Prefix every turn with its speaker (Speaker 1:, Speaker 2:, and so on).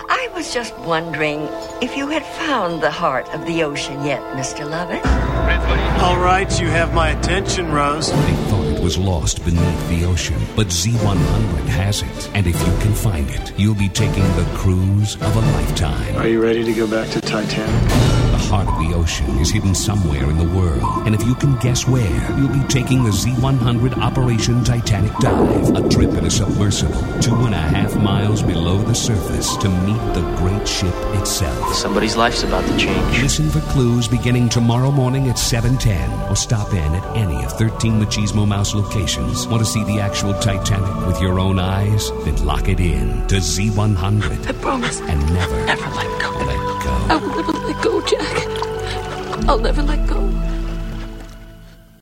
Speaker 1: I was just wondering if you had found the heart of the ocean yet, Mr. Lovett.
Speaker 2: All right, you have my attention, Rose.
Speaker 3: They thought it was lost beneath the ocean, but Z100 has it. And if you can find it, you'll be taking the cruise of a lifetime.
Speaker 2: Are you ready to go back to Titanic?
Speaker 3: The heart of the ocean is hidden somewhere in the world. And if you can guess where, you'll be taking the Z100 Operation Titanic Dive, a trip in a submersible 2.5 miles below the surface to meet the great ship itself.
Speaker 4: Somebody's life's about to change.
Speaker 3: Listen for clues beginning tomorrow morning at 7:10, or stop in at any of 13 Machismo Mouse locations. Want to see the actual Titanic with your own eyes? Then lock it in to Z100.
Speaker 1: I promise.
Speaker 3: And never
Speaker 4: Never let go.
Speaker 3: let go.
Speaker 1: I will never let go, Jack. I'll never let go.